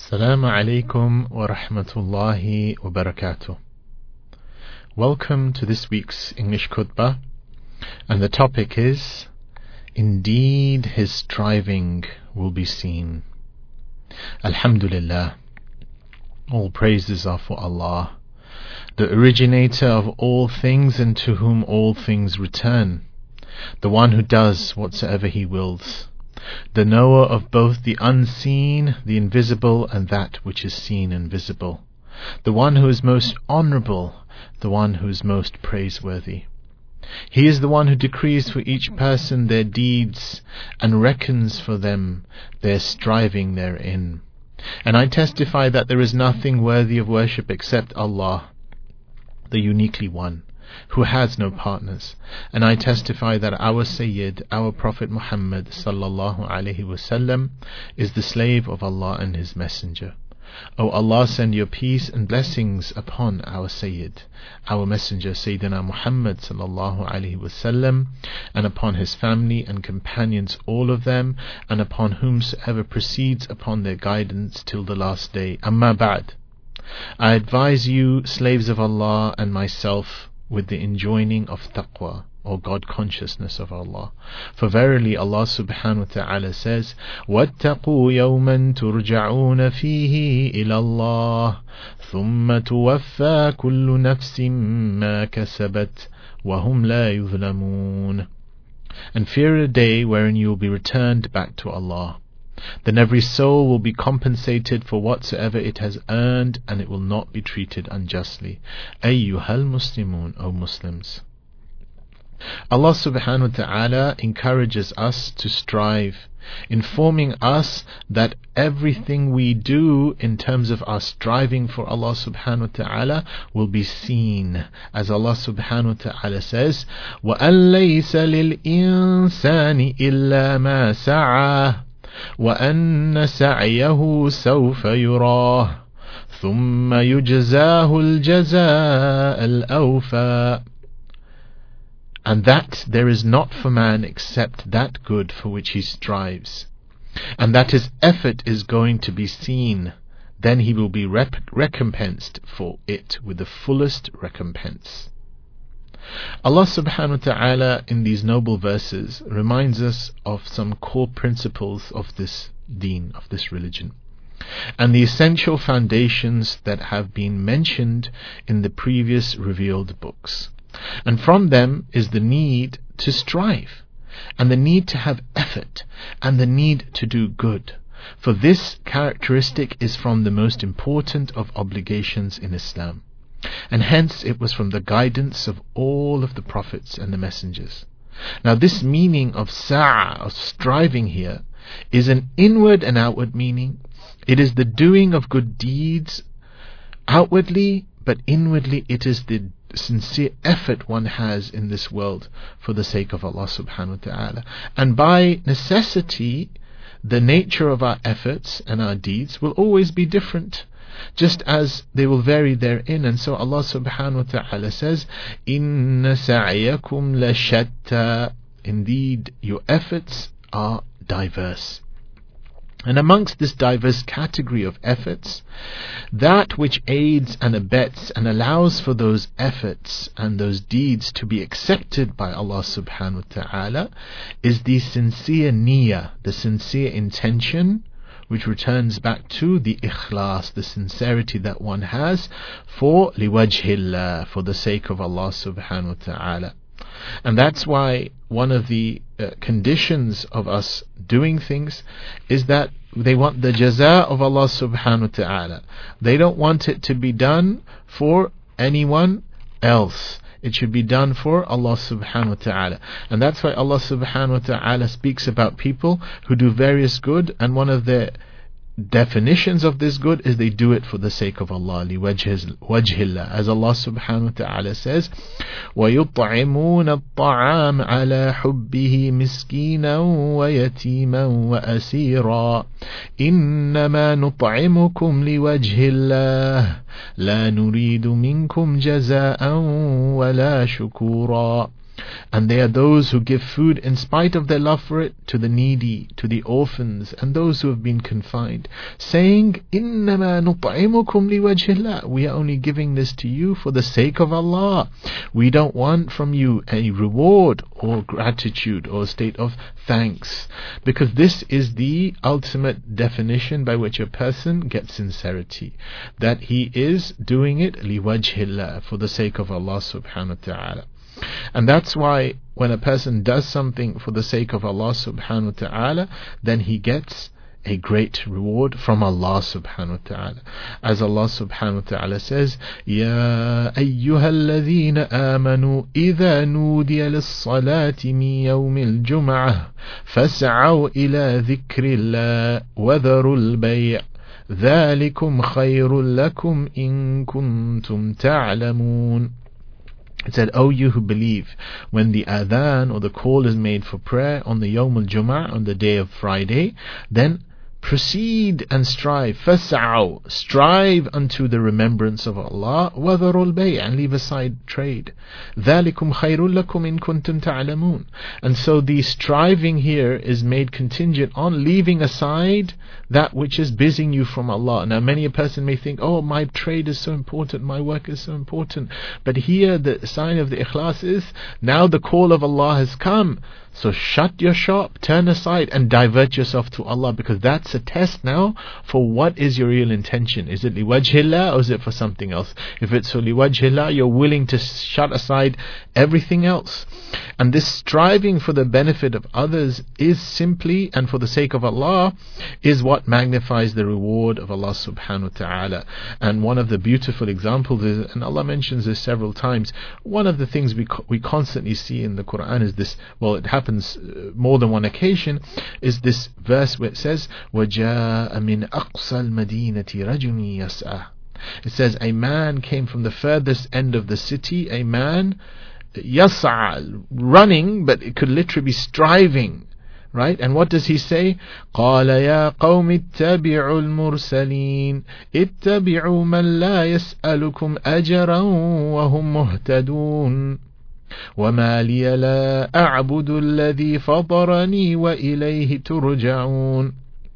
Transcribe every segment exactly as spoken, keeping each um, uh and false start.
Assalamu alaikum wa rahmatullahi wa barakatuh. Welcome to this week's English khutbah, and the topic is Indeed His Striving Will Be Seen. Alhamdulillah, all praises are for Allah, the originator of all things and to whom all things return, the one who does whatsoever He wills, the knower of both the unseen, the invisible, and that which is seen and visible, the one who is most honourable, the one who is most praiseworthy. He is the one who decrees for each person their deeds and reckons for them their striving therein. And I testify that there is nothing worthy of worship except Allah, the uniquely one, who has no partners. And I testify that our Sayyid, our Prophet Muhammad sallallahu alaihi wasallam, is the slave of Allah and His Messenger. O Allah, send your peace and blessings upon our Sayyid, our Messenger Sayyidina Muhammad sallallahu alaihi wasallam, and upon his family and companions, all of them, and upon whomsoever proceeds upon their guidance till the last day. Amma ba'd. I advise you, slaves of Allah, and myself, with the enjoining of taqwa, or God consciousness of Allah. For verily Allah subhanahu wa ta'ala says, وَاتَّقُوا يَوْمًا تُرْجَعُونَ فِيهِ إِلَى اللَّهِ ثُمَّ تُوَفَّى كُلُّ نَفْسٍ مَا كَسَبَتْ وَهُمْ لَا يُظْلَمُونَ. And fear a day wherein you will be returned back to Allah. Then every soul will be compensated for whatsoever it has earned, and it will not be treated unjustly. Ayyuhal Muslimun, O Muslims. Allah subhanahu wa ta'ala encourages us to strive, informing us that everything we do in terms of our striving for Allah subhanahu wa ta'ala will be seen. As Allah subhanahu wa ta'ala says, وَأَن لَيْسَ لِلْإِنسَانِ إِلَّا مَا سَعَى وَأَنَّ سَعْيَهُ سَوْفَ يُرَاهُ ثُمَّ يُجْزَاهُ الْجَزَاءَ الْأَوْفَى. And that there is not for man except that good for which he strives, and that his effort is going to be seen. Then he will be rep- recompensed for it with the fullest recompense. Allah subhanahu wa ta'ala in these noble verses reminds us of some core principles of this deen, of this religion, and the essential foundations that have been mentioned in the previous revealed books. And from them is the need to strive, and the need to have effort, and the need to do good. For this characteristic is from the most important of obligations in Islam, and hence it was from the guidance of all of the prophets and the messengers. Now this meaning of sa'a, of striving here, is an inward and outward meaning. It is the doing of good deeds outwardly, but inwardly it is the sincere effort one has in this world for the sake of Allah subhanahu wa ta'ala. And by necessity, the nature of our efforts and our deeds will always be different, just as they will vary therein. And so Allah subhanahu wa ta'ala says, Inna sa'yakum la shatta. Indeed, your efforts are diverse. And amongst this diverse category of efforts, that which aids and abets and allows for those efforts and those deeds to be accepted by Allah subhanahu wa ta'ala is the sincere niyyah, the sincere intention, which returns back to the ikhlas, the sincerity that one has for liwajhillah, for the sake of Allah subhanahu wa ta'ala. And that's why one of the uh, conditions of us doing things is that they want the jaza of Allah subhanahu wa ta'ala. They don't want it to be done for anyone else. It should be done for Allah subhanahu wa ta'ala. And that's why Allah subhanahu wa ta'ala speaks about people who do various good, and one of their definitions of this good is they do it for the sake of Allah, liwajhillah, as Allah subhanahu wa ta'ala says, وَيُطْعِمُونَ الطَّعَامَ عَلَى حُبِّهِ مِسْكِينًا وَيَتِيمًا وَأَسِيرًا إِنَّمَا نُطْعِمُكُمْ لِوَجْهِ اللَّهِ لَا نُرِيدُ مِنْكُمْ جَزَاءً وَلَا شُكُورًا. And they are those who give food in spite of their love for it to the needy, to the orphans, and those who have been confined, saying, إِنَّمَا نُطْعِمُكُمْ لِوَجْهِ اللَّهِ. We are only giving this to you for the sake of Allah. We don't want from you any reward or gratitude or state of thanks. Because this is the ultimate definition by which a person gets sincerity. That he is doing it لِوَجْهِ اللَّهِ, for the sake of Allah subhanahu wa ta'ala. And that's why when a person does something for the sake of Allah subhanahu wa ta'ala, then he gets a great reward from Allah subhanahu wa ta'ala. As Allah subhanahu wa ta'ala says, يَا أَيُّهَا الَّذِينَ آمَنُوا إِذَا نُودِيَ لِلصَّلَاةِ مِنْ يَوْمِ الْجُمْعَةِ فَاسْعَوْا إِلَى ذِكْرِ اللَّهِ وَذَرُوا الْبَيْعَ ذَلِكُمْ خَيْرٌ لَكُمْ إِن كُنْتُمْ تَعْلَمُونَ. It said, O you who believe, when the adhan or the call is made for prayer on the Yawm al-Jum'ah, on the day of Friday, then proceed and strive. فَاسْعَوْا, strive unto the remembrance of Allah. وَذَرُوا الْبَيْعَ, and leave aside trade. ذَلِكُمْ خَيْرٌ لَكُمْ إِن كُنْتُمْ تَعْلَمُونَ. And so the striving here is made contingent on leaving aside that which is busying you from Allah. Now many a person may think, oh, my trade is so important, my work is so important. But here the sign of the ikhlas is, now the call of Allah has come. So shut your shop, turn aside and divert yourself to Allah, because that's a test now for what is your real intention. Is it liwajhillah or is it for something else? If it's for liwajhillah, you're willing to shut aside everything else. And this striving for the benefit of others is simply, and for the sake of Allah, is what magnifies the reward of Allah subhanahu wa ta'ala. And one of the beautiful examples is, and Allah mentions this several times, one of the things we co- we constantly see in the Quran is this, well, it happens more than one occasion, is this verse where it says, وَجَاءَ مِنْ أَقْصَى الْمَدِينَةِ رَجُلٌ يَسْعَى. It says, a man came from the furthest end of the city, a man yas'a, running, but it could literally be striving, right? And what does he say? قَالَ يَا قَوْمِ اتَّبِعُوا الْمُرْسَلِينَ اتَّبِعُوا مَنْ لَا يَسْأَلُكُمْ أَجْرًا وَهُمْ مُهْتَدُونَ وَمَا لِيَ لَا أَعْبُدُ الَّذِي فَطَرَنِي وَإِلَيْهِ تُرْجَعُونَ.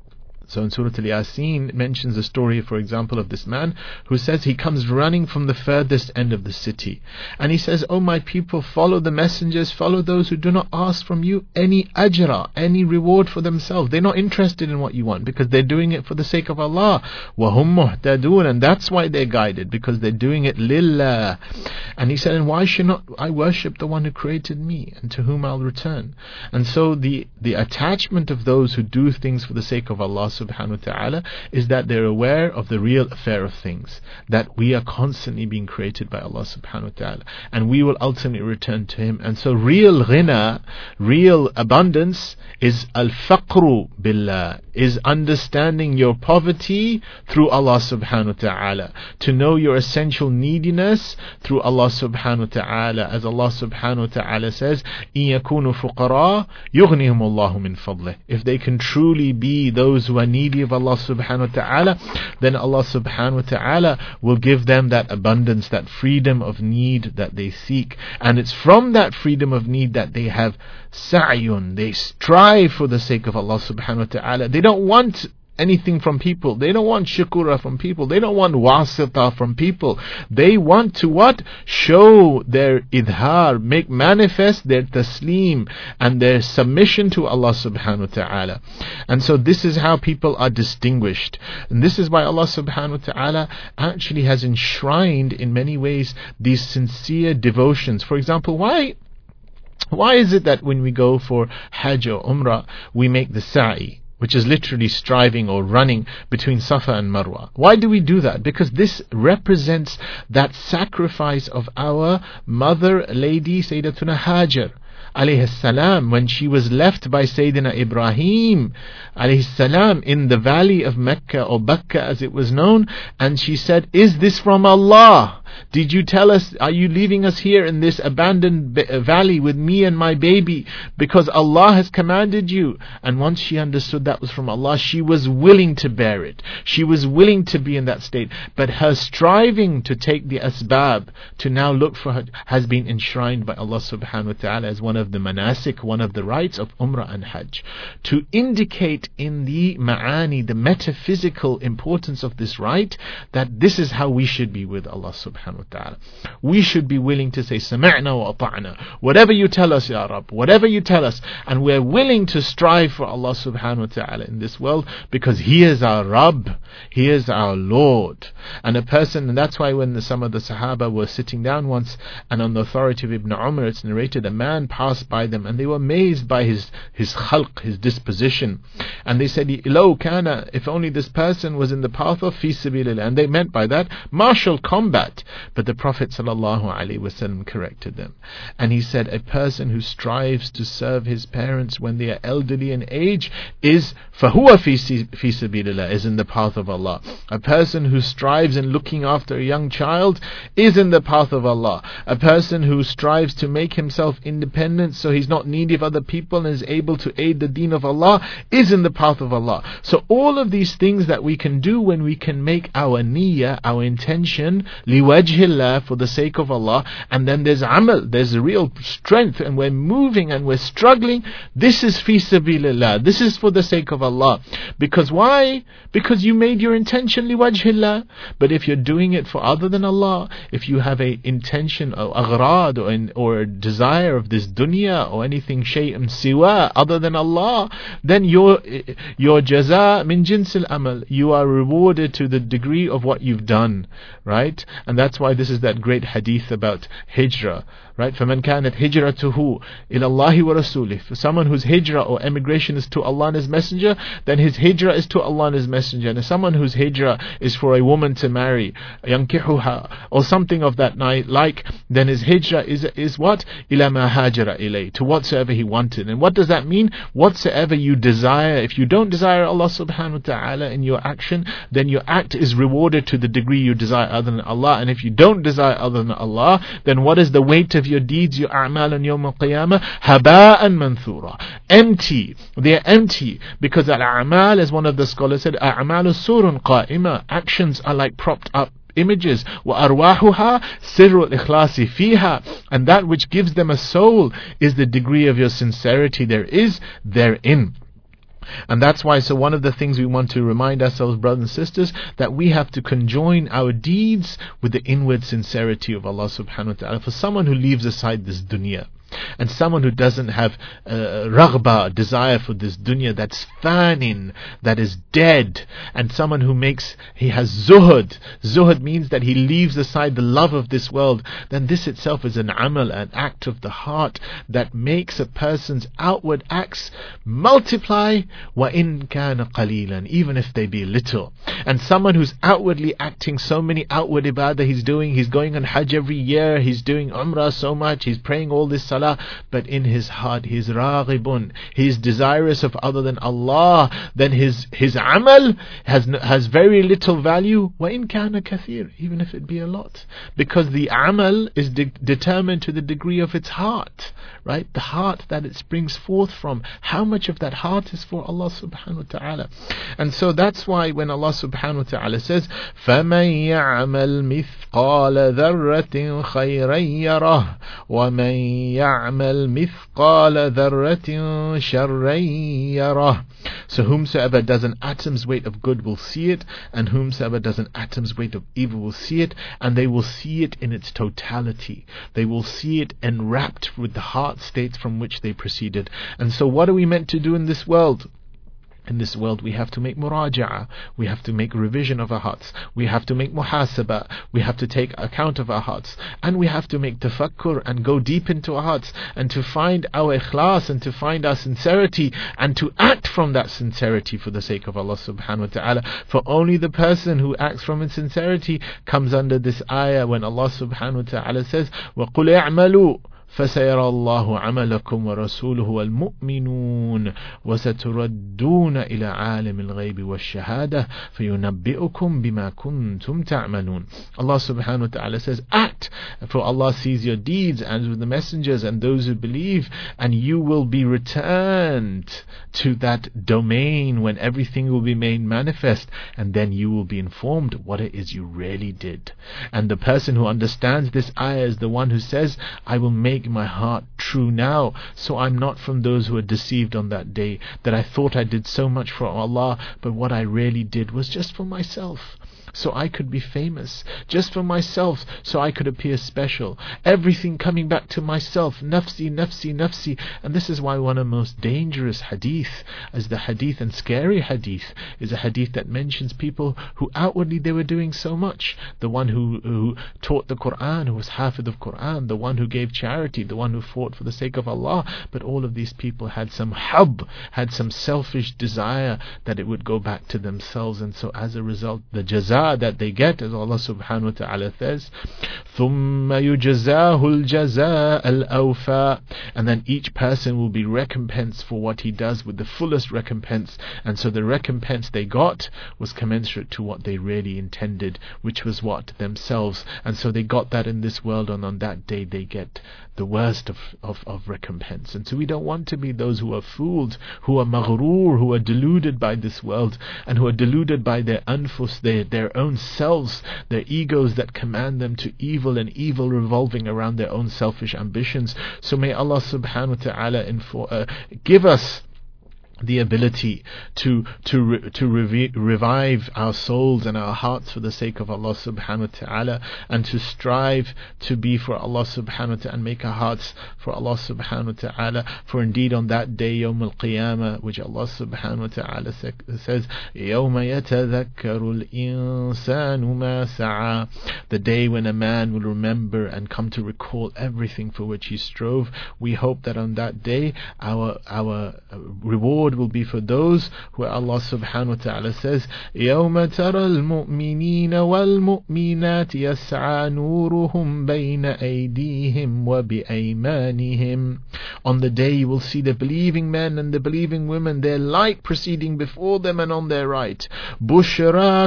So in Surah Al-Yasin mentions the story, for example, of this man who says he comes running from the furthest end of the city. And he says, oh my people, follow the messengers, follow those who do not ask from you any ajra, any reward for themselves. They're not interested in what you want because they're doing it for the sake of Allah. وَهُمْ مُهْتَدُونَ. And that's why they're guided, because they're doing it lillah. And he said, and why should not I worship the one who created me and to whom I'll return? And so the, the attachment of those who do things for the sake of Allah subhanahu wa ta'ala is that they're aware of the real affair of things, that we are constantly being created by Allah subhanahu wa ta'ala, and we will ultimately return to Him. And so real ghina, real abundance is al-faqru billah, is understanding your poverty through Allah subhanahu wa ta'ala, to know your essential neediness through Allah subhanahu wa ta'ala. As Allah subhanahu wa ta'ala says, إِن يَكُونُوا فُقَرَاءَ يُغْنِهُمُ اللَّهُ مِنْ فَضْلِهِ. If they can truly be those who are needy of Allah subhanahu wa ta'ala, then Allah subhanahu wa ta'ala will give them that abundance, that freedom of need that they seek. And it's from that freedom of need that they have sa'yun, they strive for the sake of Allah subhanahu wa ta'ala. They don't want anything from people. They don't want shukura from people. They don't want wasita from people. They want to what? Show their idhar, make manifest their taslim and their submission to Allah subhanahu wa ta'ala. And so this is how people are distinguished. And this is why Allah subhanahu wa ta'ala actually has enshrined in many ways these sincere devotions. For example, why why is it that when we go for Hajj or Umrah, we make the sa'i, which is literally striving or running between Safa and Marwa? Why do we do that? Because this represents that sacrifice of our mother lady Sayyidatuna Hajar alayhi salam, when she was left by Sayyidina Ibrahim alayhi salam in the valley of Mecca, or Bakka as it was known, and she said, is this from Allah? Did you tell us, are you leaving us here in this abandoned b- valley with me and my baby because Allah has commanded you? And once she understood that was from Allah, she was willing to bear it. She was willing to be in that state. But her striving to take the asbab, to now look for her, has been enshrined by Allah subhanahu wa ta'ala as one of the manasik, one of the rites of Umrah and Hajj, to indicate in the ma'ani, the metaphysical importance of this rite, that this is how we should be with Allah subhanahu wa ta'ala. We should be willing to say, Sami'na wa ata'na. Whatever you tell us, Ya Rabb, whatever you tell us, and we're willing to strive for Allah subhanahu wa ta'ala in this world, because He is our Rabb, He is our Lord. And a person, and that's why when the, some of the Sahaba were sitting down once, and on the authority of Ibn Umar, it's narrated, a man passed by them, and they were amazed by his, his khalq, his disposition. And they said, Lo kana, if only this person was in the path of fi sabilillah. And they meant by that martial combat. But the Prophet sallallahu alaihi wasallam corrected them, and he said, a person who strives to serve his parents when they are elderly in age is fahuwa fi fi sabilillah, is in the path of Allah. A person who strives in looking after a young child is in the path of Allah. A person who strives to make himself independent so he's not needy of other people and is able to aid the deen of Allah is in the path of Allah. So all of these things that we can do when we can make our niyyah, our intention, liwajhillah, for the sake of Allah, and then there's amal, there's a real strength, and we're moving and we're struggling. This is fi sabilillah. This is for the sake of Allah. Because why? Because you made your intention liwajhillah. But if you're doing it for other than Allah, if you have a intention or aghrad or, an, or a desire of this dunya or anything shay'un siwa other than Allah, then your your jaza min jinsil amal, you are rewarded to the degree of what you've done, right? And that's why this is that great hadith about hijrah, right? فَمَنْ كَانَتْ هِجْرَتُهُ إِلَى اللَّهِ وَرَسُولِهِ. For someone whose hijrah or emigration is to Allah and His Messenger, then his hijrah is to Allah and His Messenger. And someone whose hijrah is for a woman to marry, يَنْكِحُهَا, or something of that night, like, then his hijrah is is what? إِلَى مَا هَاجَرَ إِلَيْهِ, to whatsoever he wanted. And what does that mean? Whatsoever you desire. If you don't desire Allah subhanahu wa ta'ala in your action, then your act is rewarded to the degree you desire other than Allah. And if you don't desire other than Allah, then what is the weight of your deeds, your a'mal on Yawm al-Qiyamah? Haba'an manthura, empty. They are empty, because al-a'mal, as one of the scholars said, a'malu surun qa'ima, actions are like propped up images. وَأَرْوَاحُهَا سِرُّ الْإِخْلَاصِ فِيهَا, and that which gives them a soul is the degree of your sincerity there is therein. And that's why, so one of the things we want to remind ourselves, brothers and sisters, that we have to conjoin our deeds with the inward sincerity of Allah subhanahu wa ta'ala. For someone who leaves aside this dunya, and someone who doesn't have uh, raghba, desire for this dunya, that's fanin, that is dead, and someone who makes, he has zuhud, zuhud means that he leaves aside the love of this world, then this itself is an amal, an act of the heart that makes a person's outward acts multiply, wa in kana qalilan, even if they be little. And someone who's outwardly acting so many outward ibadah he's doing, he's going on Hajj every year, he's doing Umrah so much, he's praying all this salah, but in his heart he is raghibun, he is desirous of other than Allah, then his his amal has has very little value, wa in kana kathir, even if it be a lot, because the amal is de- determined to the degree of its heart, right? The heart that it springs forth from, how much of that heart is for Allah subhanahu wa ta'ala. And so that's why when Allah subhanahu wa ta'ala says, فَمَنْ يَعْمَلْ مِثْقَالَ ذَرَّةٍ خَيْرًا يَرَهُ وَمَنْ يَعْمَلْ مِثْقَالَ ذَرَّةٍ شَرًّا يَرَهُ. So whomsoever does an atom's weight of good will see it, and whomsoever does an atom's weight of evil will see it, and they will see it in its totality. They will see it enwrapped with the heart states from which they proceeded. And so what are we meant to do in this world? In this world we have to make muraja'ah, we have to make revision of our hearts, we have to make muhasabah, we have to take account of our hearts, and we have to make tafakkur and go deep into our hearts, and to find our ikhlas, and to find our sincerity, and to act from that sincerity for the sake of Allah subhanahu wa ta'ala. For only the person who acts from his sincerity comes under this ayah when Allah subhanahu wa ta'ala says, وَقُلْ اعْمَلُوا فَسَيَرَى اللَّهُ عَمَلَكُمْ وَرَسُولُهُ وَالْمُؤْمِنُونَ وَسَتُرَدُّونَ إِلَى عَالِمِ الْغَيْبِ وَالشَّهَادَةِ فَيُنَبِّئُكُمْ بِمَا كُنْتُمْ تَعْمَلُونَ. Allah subhanahu wa ta'ala says, act, for Allah sees your deeds and with the messengers and those who believe, and you will be returned to that domain when everything will be made manifest, and then you will be informed what it is you really did. And the person who understands this ayah is the one who says, I will make my heart true now, so I'm not from those who are deceived on that day, that I thought I did so much for Allah, but what I really did was just for myself, so I could be famous, just for myself, so I could appear special. Everything coming back to myself, nafsi, nafsi, nafsi. And this is why one of the most dangerous hadith, as the hadith and scary hadith, is a hadith that mentions people who outwardly they were doing so much. The one who, who taught the Quran, who was hafid of Quran, the one who gave charity, the one who fought for the sake of Allah. But all of these people had some hub, had some selfish desire that it would go back to themselves. And so as a result, the jaza that they get, as Allah subhanahu wa ta'ala says, ثُمَّ يُجَزَاهُ الْجَزَاءَ الْأَوْفَى, and then each person will be recompensed for what he does with the fullest recompense. And so the recompense they got was commensurate to what they really intended, which was what? Themselves. And so they got that in this world, and on that day they get the worst of, of, of recompense. And so we don't want to be those who are fooled, who are maghrur, who are deluded by this world, and who are deluded by their anfus, their, their own selves, their egos that command them to evil, and evil revolving around their own selfish ambitions. So may Allah subhanahu wa ta'ala info, uh, give us the ability to to re, to revi- revive our souls and our hearts for the sake of Allah subhanahu wa ta'ala, and to strive to be for Allah subhanahu wa ta'ala, and make our hearts for Allah subhanahu wa ta'ala. For indeed on that day, Yawm al-Qiyamah, which Allah subhanahu wa ta'ala says, يَوْمَ يَتَذَكَّرُ الْإِنسَانُ مَا سَعَى, the day when a man will remember and come to recall everything for which he strove. We hope that on that day our our reward will be for those who Allah subhanahu wa ta'ala says, يَوْمَ تَرَى الْمُؤْمِنِينَ وَالْمُؤْمِنَاتِ يَسْعَى نُورُهُمْ بَيْنَ أَيْدِيهِمْ وَبِأَيْمَانِهِمْ. On the day you will see the believing men and the believing women, their light proceeding before them and on their right. بُشْرَاكُمُ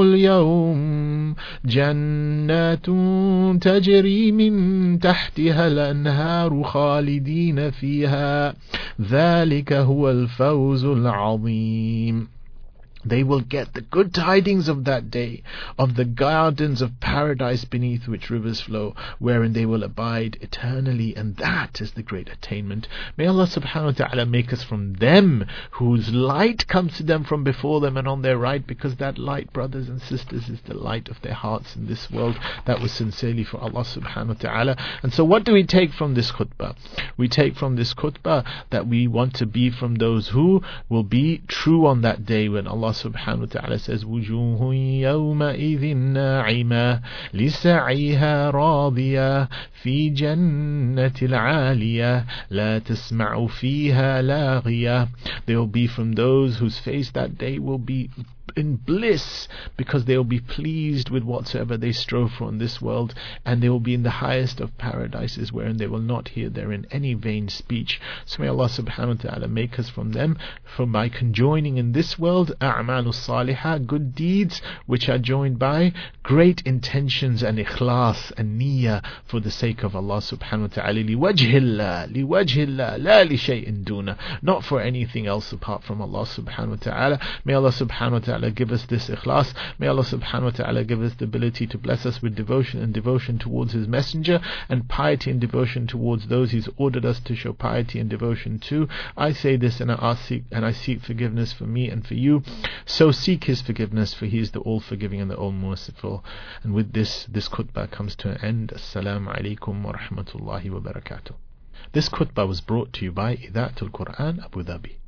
الْيَوْمِ جَنَّاتٌ تَجْرِي مِنْ تَحْتِهَا الْأَنْهَارُ خَالِدِينَ فِيهَا ذَلِكَ هُوَ الْفَوْزُ الْعَظِيمُ. They will get the good tidings of that day, of the gardens of paradise beneath which rivers flow, wherein they will abide eternally, and that is the great attainment. May Allah subhanahu wa ta'ala make us from them whose light comes to them from before them and on their right, because that light, brothers and sisters, is the light of their hearts in this world that was sincerely for Allah subhanahu wa ta'ala. And so what do we take from this khutbah? We take from this khutbah that we want to be from those who will be true on that day when Allah subhanahu wa ta'ala says, وُجُوهٌ يَوْمَئِذٍ نَاعِمَةٌ لِسَعِيهَا رَاضِيَةٌ فِي جَنَّةِ الْعَالِيَةِ لَا تَسْمَعُ فِيهَا لَاغِيَةٌ. They will be from those whose face that day will be in bliss, because they will be pleased with whatsoever they strove for in this world, and they will be in the highest of paradises, wherein they will not hear therein any vain speech. So may Allah subhanahu wa ta'ala make us from them, for by conjoining in this world a'malu salihah, good deeds which are joined by great intentions and ikhlas and niyyah for the sake of Allah subhanahu wa ta'ala, liwajhillah, liwajhillah, la li shay'in duna, not for anything else apart from Allah subhanahu wa ta'ala. May Allah subhanahu wa ta'ala give us this ikhlas. May Allah subhanahu wa ta'ala give us the ability to bless us with devotion and devotion towards His Messenger, and piety and devotion towards those He's ordered us to show piety and devotion to. I say this and I ask and I seek forgiveness for me and for you. So seek His forgiveness, for He is the all forgiving and the all merciful. And with this, this khutbah comes to an end. Assalamu alaikum wa rahmatullahi wa barakatuh. This khutbah was brought to you by Idaatul Quran Abu Dhabi.